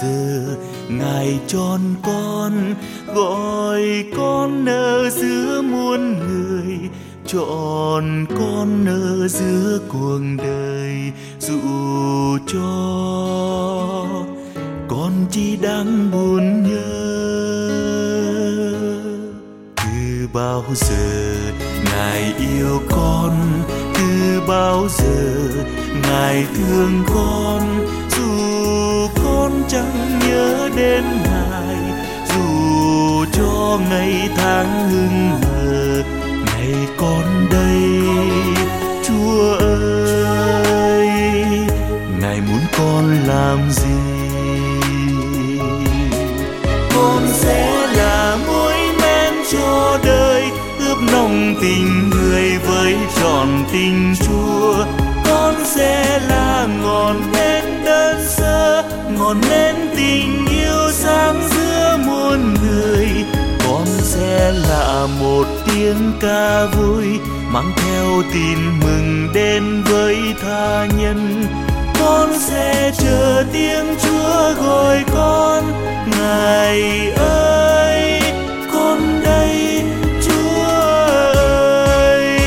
giờ Ngài tròn con, gọi con ở giữa muôn người, chọn con ở giữa cuộc đời. Dù cho con chỉ đang buồn nhớ, từ bao giờ Ngài yêu con, từ bao giờ Ngài thương con. Dù con chẳng nhớ đến Ngài, dù cho ngày tháng hững hờ, ngày con đây Chúa ơi, Ngài muốn con làm gì? Con sẽ là muối men cho đời, ướp nồng tình người với trọn tình Chúa. Con sẽ là ngọn nến đơn sơ, ngọn nến tình yêu sáng giữa muôn người. Con sẽ là một tiếng ca vui, mang theo tin mừng đến với tha nhân. Con sẽ chờ tiếng Chúa gọi con, Ngài ơi, con đây Chúa ơi.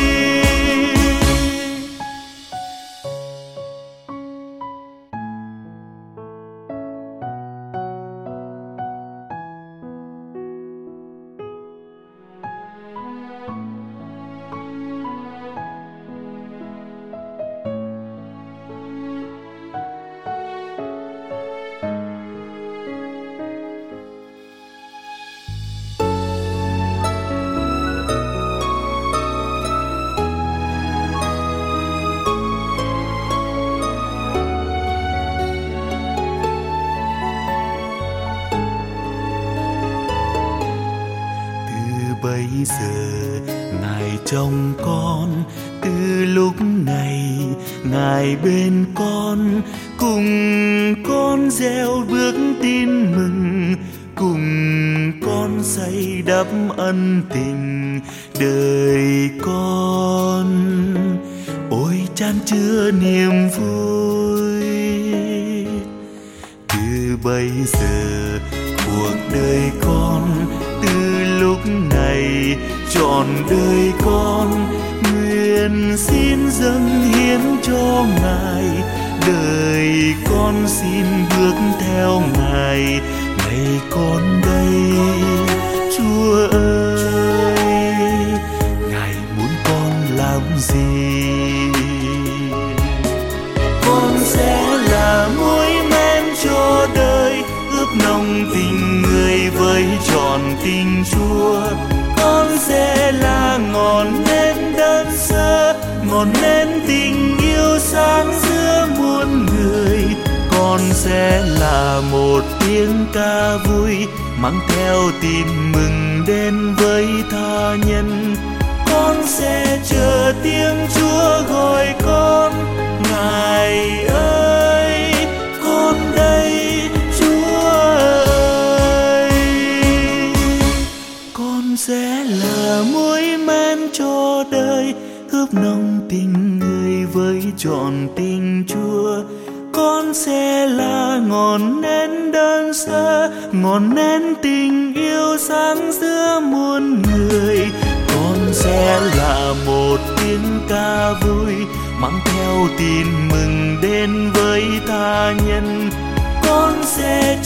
Bây giờ Ngài trông con, từ lúc này Ngài bên con, cùng con gieo bước tin mừng, cùng con xây đắp ân tình đời con. Ôi chan chứa niềm vui, từ bây giờ cuộc đời con, từ lúc này trọn đời con, nguyện xin dâng hiến cho Ngài. Đời con xin bước theo Ngài, ngày con đây Chúa ơi, Ngài muốn con làm gì? Con sẽ là muối men cho đời, ướp nồng tình người với trọn tình Chúa. Con sẽ là ngọn nến đơn sơ, ngọn nến tình yêu sáng giữa muôn người. Con sẽ là một tiếng ca vui, mang theo tin mừng đến với tha nhân. Con sẽ chờ tiếng Chúa gọi con, Ngài ơi, con đây Chúa ơi. Con sẽ là muối men cho đời, ướp nồng tình người với trọn tình Chúa. Con sẽ là ngọn nến đơn sơ, ngọn nến tình yêu sáng giữa muôn người. Con sẽ là một tiếng ca vui, mang theo tin mừng đến với tha nhân. Con sẽ